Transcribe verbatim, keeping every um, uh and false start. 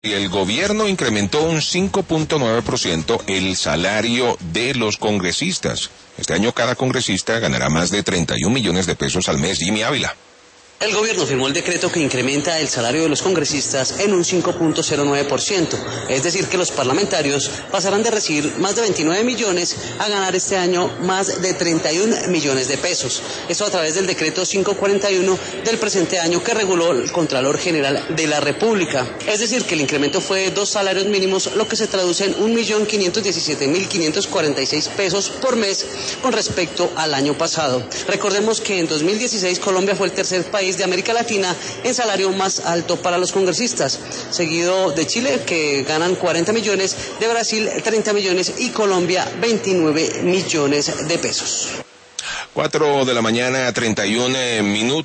El gobierno incrementó un cinco punto nueve por ciento el salario de los congresistas. Este año cada congresista ganará más de treinta y un millones de pesos al mes. Jimmy Ávila. El gobierno firmó el decreto que incrementa el salario de los congresistas en un cinco punto cero nueve por ciento, es decir que los parlamentarios pasarán de recibir más de veintinueve millones a ganar este año más de treinta y un millones de pesos. Esto a través del decreto quinientos cuarenta y uno del presente año que reguló el Contralor General de la República. Es decir que el incremento fue de dos salarios mínimos, lo que se traduce en un millón quinientos diecisiete mil quinientos cuarenta y seis pesos por mes con respecto al año pasado. Recordemos que en dos mil dieciséis Colombia fue el tercer país de América Latina en salario más alto para los congresistas, seguido de Chile, que ganan cuarenta millones, de Brasil treinta millones y Colombia veintinueve millones de pesos. Cuatro de la mañana, treinta y un minutos.